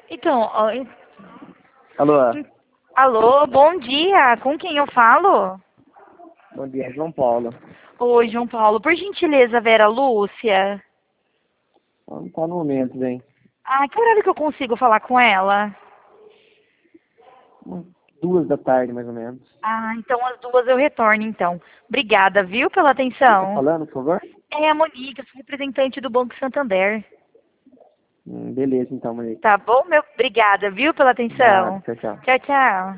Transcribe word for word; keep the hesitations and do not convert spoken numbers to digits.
Então, ó, em- Alô, em- alô, bom dia. Com quem eu falo? bom dia, João Paulo. Oi, João Paulo. Por gentileza, Vera Lúcia. Não tá no momento, bem. Ah, que horário que eu consigo falar com ela? Umas Duas da tarde, mais ou menos. Ah, então às duas eu retorno, então. Obrigada, viu, pela Quem tá atenção. falando, por favor? É a Monique, eu sou representante do Banco Santander. Hum, beleza, então, Monique. Tá bom, meu? Obrigada, viu, pela Nada, atenção. tchau, tchau. Tchau, tchau.